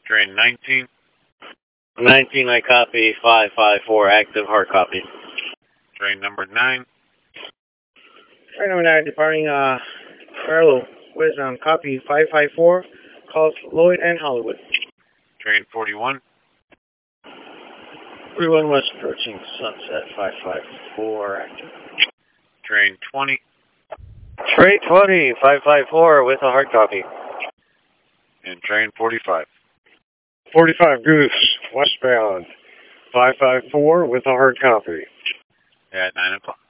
Train 19. 19, I copy. 554, active, hard copy. Train number 9. Train number 9, departing parallel with copy 554, calls Lloyd and Hollywood. Train 41. 31 West approaching Sunset, 554, active. Train 20. Train 20, 554 with a hard copy. And train 45. 45 Goose, westbound, 554 with a hard copy. At 9 o'clock.